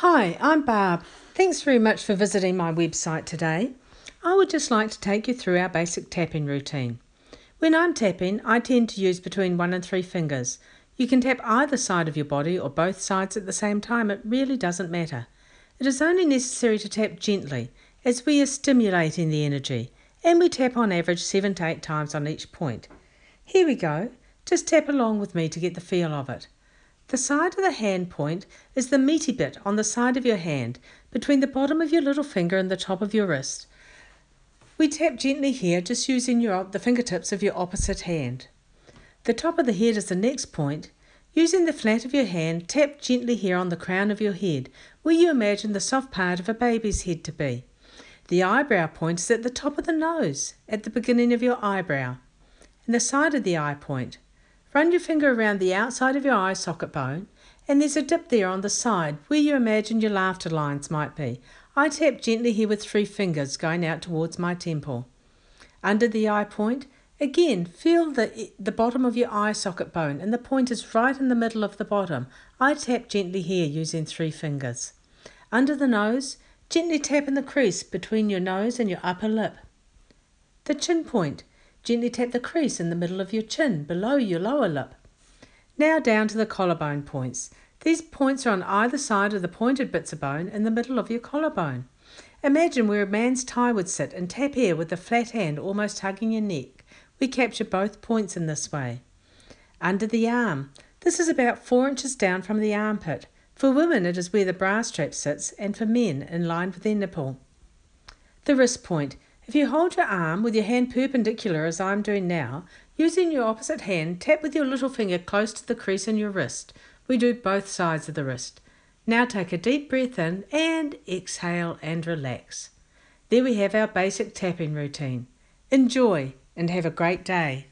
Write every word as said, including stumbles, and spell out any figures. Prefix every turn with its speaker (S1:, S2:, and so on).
S1: Hi, I'm Barb. Thanks very much for visiting my website today. I would just like to take you through our basic tapping routine. When I'm tapping, I tend to use between one and three fingers. You can tap either side of your body or both sides at the same time, it really doesn't matter. It is only necessary to tap gently, as we are stimulating the energy, and we tap on average seven to eight times on each point. Here we go, just tap along with me to get the feel of it. The side of the hand point is the meaty bit on the side of your hand, between the bottom of your little finger and the top of your wrist. We tap gently here, just using your, the fingertips of your opposite hand. The top of the head is the next point. Using the flat of your hand, tap gently here on the crown of your head, where you imagine the soft part of a baby's head to be. The eyebrow point is at the top of the nose, at the beginning of your eyebrow, and the side of the eye point. Run your finger around the outside of your eye socket bone, and there's a dip there on the side where you imagine your laughter lines might be. I tap gently here with three fingers going out towards my temple. Under the eye point, again, feel the, the bottom of your eye socket bone, and the point is right in the middle of the bottom. I tap gently here using three fingers. Under the nose, gently tap in the crease between your nose and your upper lip. The chin point. Gently tap the crease in the middle of your chin, below your lower lip. Now down to the collarbone points. These points are on either side of the pointed bits of bone in the middle of your collarbone. Imagine where a man's tie would sit and tap here with the flat hand almost hugging your neck. We capture both points in this way. Under the arm. This is about four inches down from the armpit. For women it is where the bra strap sits, and for men in line with their nipple. The wrist point. If you hold your arm with your hand perpendicular as I'm doing now, using your opposite hand, tap with your little finger close to the crease in your wrist. We do both sides of the wrist. Now take a deep breath in and exhale and relax. There we have our basic tapping routine. Enjoy and have a great day.